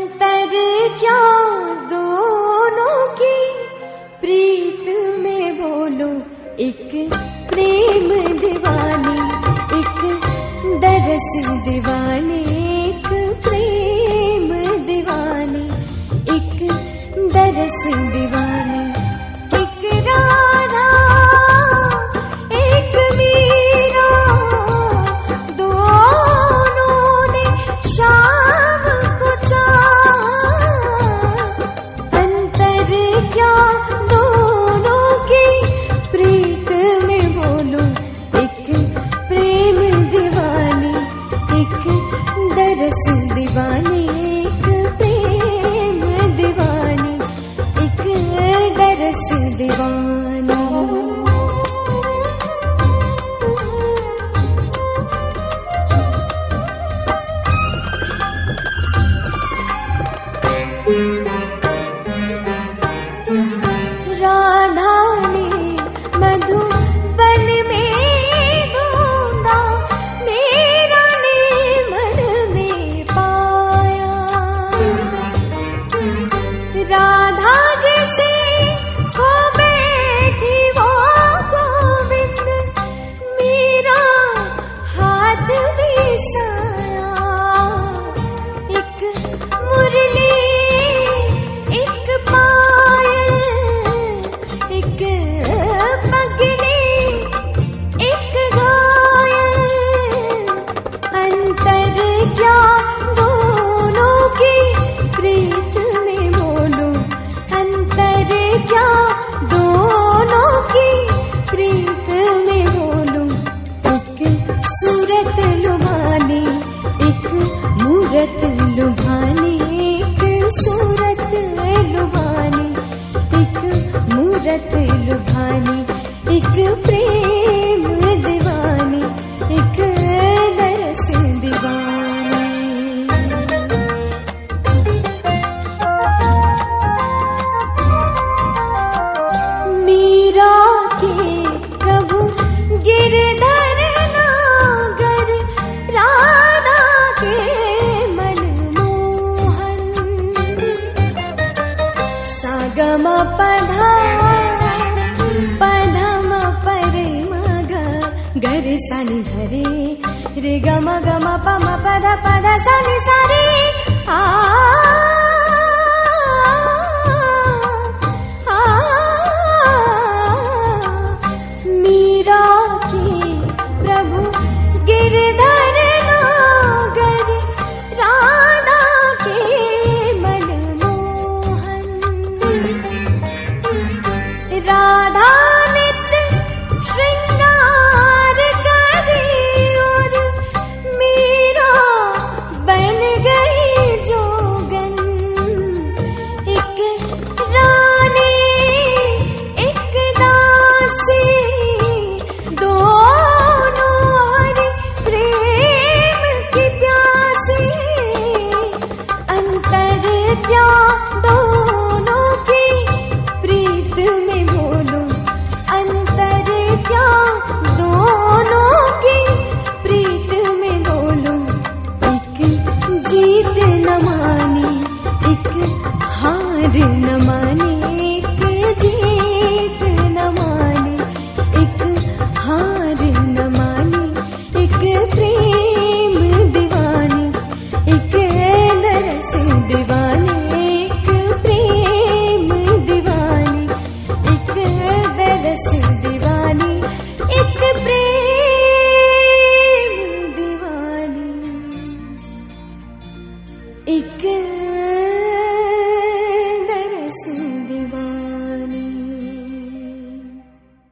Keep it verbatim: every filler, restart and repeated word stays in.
अंतर क्या दोनों की प्रीत में बोलो, एक प्रेम दीवानी एक दरस दीवानी, एक प्रेम दीवानी एक दरस दीवानी। एक राधा एक मीरा दोनों ने शाम को चाहा, अंतर क्या दोनों की प्रीत में बोलो, एक प्रेम दीवानी एक दरस दीवानी, एक प्रेम दीवानी एक दरस दीवानी। राधा ने मधुबन में ढूंढा, मेरा ने मन में पाया। राधा जैसे हो बैठी वो गोविंद, मेरा हाथ भी साया। एक मुरली एक पायल एक पगड़ी एक घायल, अंतर क्या दोनों की प्रीत में बोलो, अंतर क्या दोनों की प्रीत में बोलो। एक सूरत लुभानी एक मूरत लुभानी, एक सूरत लुभानी एक मूरत लुभानी, एक प्रेम दीवानी एक दरस दीवानी। मीरा के प्रभु गिरधर नागर, राधा के मनमोहन। सागम पधा पधम परे मग गर सनि धरे, रे गम गम पम पद पद सनि सरे। आ आ मीरा के प्रभु गिरधर नागर, राधा के मनमोहन। राधा नित्य श्रृंगार करे और मीरा बन गई जोगन। एक रानी एक दासी दोनों हरि प्रेम की प्यासी, अंतर क्या